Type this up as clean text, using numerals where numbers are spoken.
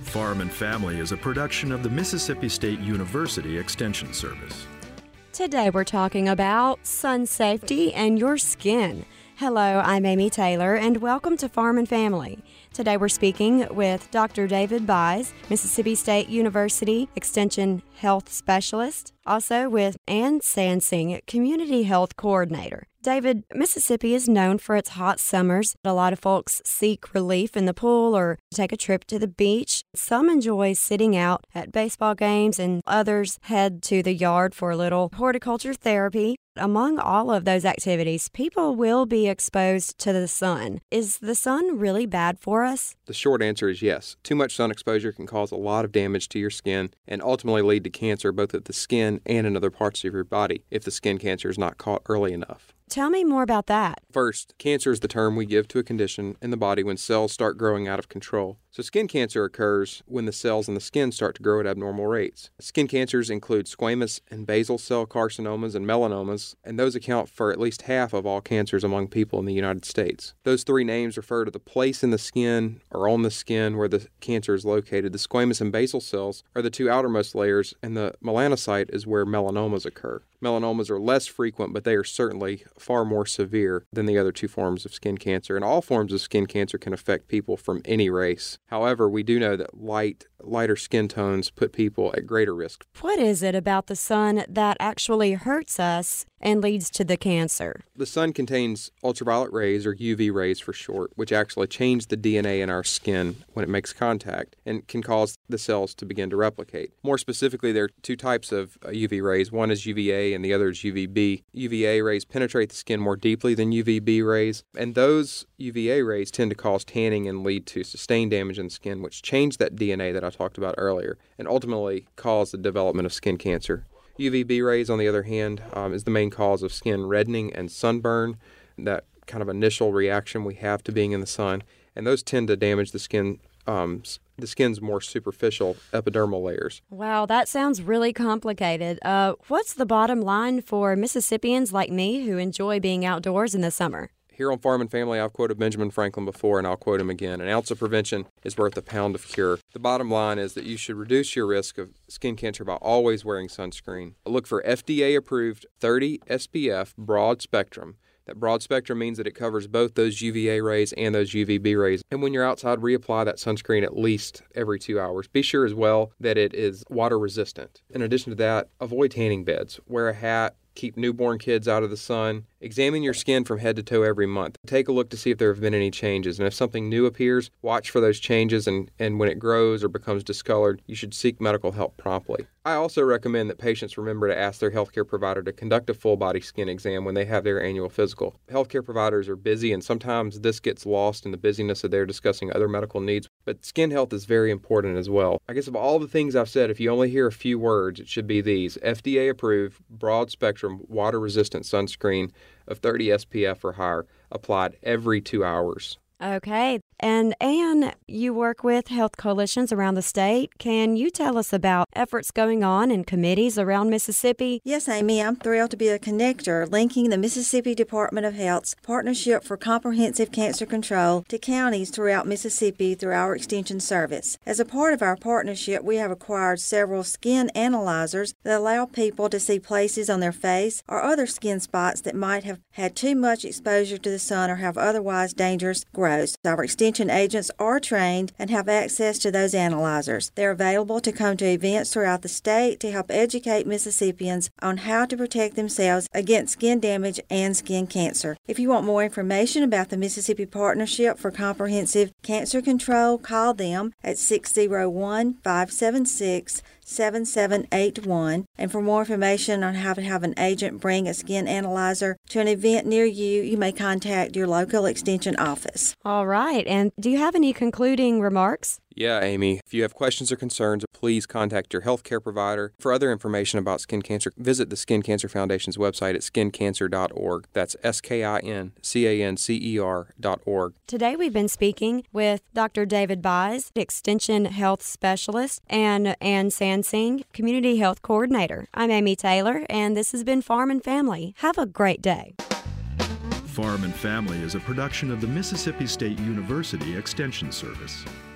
Farm and Family is a production of the Mississippi State University Extension Service. Today we're talking about sun safety and your skin. Hello, I'm Amy Taylor, and welcome to Farm and Family. Today we're speaking with Dr. David Buys, Mississippi State University Extension Health Specialist, also with Ann Sansing, Community Health Coordinator. David, Mississippi is known for its hot summers. A lot of folks seek relief in the pool or take a trip to the beach. Some enjoy sitting out at baseball games, and others head to the yard for a little horticulture therapy. Among all of those activities, people will be exposed to the sun. Is the sun really bad for us? The short answer is yes. Too much sun exposure can cause a lot of damage to your skin and ultimately lead to cancer both of the skin and in other parts of your body if the skin cancer is not caught early enough. Tell me more about that. First, cancer is the term we give to a condition in the body when cells start growing out of control. So skin cancer occurs when the cells in the skin start to grow at abnormal rates. Skin cancers include squamous and basal cell carcinomas and melanomas, and those account for at least half of all cancers among people in the United States. Those three names refer to the place in the skin or on the skin where the cancer is located. The squamous and basal cells are the two outermost layers, and the melanocyte is where melanomas occur. Melanomas are less frequent, but they are certainly far more severe than the other two forms of skin cancer, and all forms of skin cancer can affect people from any race. However, we do know that lighter skin tones put people at greater risk. What is it about the sun that actually hurts us and leads to the cancer? The sun contains ultraviolet rays, or UV rays for short, which actually change the DNA in our skin when it makes contact and can cause the cells to begin to replicate. More specifically, there are two types of UV rays. One is UVA and the other is UVB. UVA rays penetrate the skin more deeply than UVB rays, and those UVA rays tend to cause tanning and lead to sustained damage in the skin, which change that DNA that I talked about earlier and ultimately cause the development of skin cancer. UVB rays, on the other hand, is the main cause of skin reddening and sunburn, that kind of initial reaction we have to being in the sun, and those tend to damage the skin. The skin's more superficial epidermal layers. Wow, that sounds really complicated. What's the bottom line for Mississippians like me who enjoy being outdoors in the summer? Here on Farm and Family, I've quoted Benjamin Franklin before, and I'll quote him again. An ounce of prevention is worth a pound of cure. The bottom line is that you should reduce your risk of skin cancer by always wearing sunscreen. Look for FDA-approved 30 SPF broad spectrum. That broad spectrum means that it covers both those UVA rays and those UVB rays. And when you're outside, reapply that sunscreen at least every 2 hours. Be sure as well that it is water resistant. In addition to that, avoid tanning beds. Wear a hat. Keep newborn kids out of the sun. Examine your skin from head to toe every month. Take a look to see if there have been any changes. And if something new appears, watch for those changes. And when it grows or becomes discolored, you should seek medical help promptly. I also recommend that patients remember to ask their healthcare provider to conduct a full-body skin exam when they have their annual physical. Healthcare providers are busy, and sometimes this gets lost in the busyness of their discussing other medical needs. But skin health is very important as well. I guess of all the things I've said, if you only hear a few words, it should be these: FDA-approved, broad-spectrum, water-resistant sunscreen of 30 SPF or higher, applied every 2 hours. Okay. And Ann, you work with health coalitions around the state. Can you tell us about efforts going on in committees around Mississippi? Yes, Amy, I'm thrilled to be a connector linking the Mississippi Department of Health's Partnership for Comprehensive Cancer Control to counties throughout Mississippi through our Extension Service. As a part of our partnership, we have acquired several skin analyzers that allow people to see places on their face or other skin spots that might have had too much exposure to the sun or have otherwise dangerous growths. Our extension agents are trained and have access to those analyzers. They're available to come to events throughout the state to help educate Mississippians on how to protect themselves against skin damage and skin cancer. If you want more information about the Mississippi Partnership for Comprehensive Cancer Control, call them at 601-576-7781. And for more information on how to have an agent bring a skin analyzer to an event near you, you may contact your local extension office. All right. And do you have any concluding remarks? Yeah, Amy. If you have questions or concerns, please contact your healthcare provider. For other information about skin cancer, visit the Skin Cancer Foundation's website at skincancer.org. That's SKINCANCER.org. Today we've been speaking with Dr. David Buys, Extension Health Specialist, and Ann Sansing, Community Health Coordinator. I'm Amy Taylor, and this has been Farm and Family. Have a great day. Farm and Family is a production of the Mississippi State University Extension Service.